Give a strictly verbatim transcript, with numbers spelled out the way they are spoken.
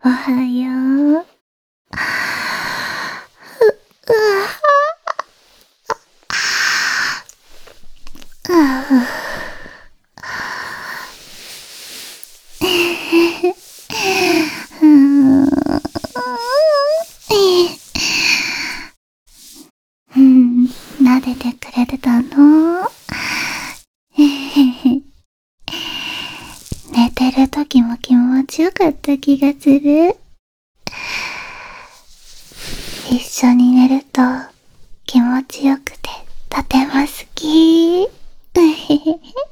おはよう。うわあうん、うん、撫でてくれてたの？寝てる時も気持ちよかった気がする。一緒に寝ると気持ちよくてとても好き。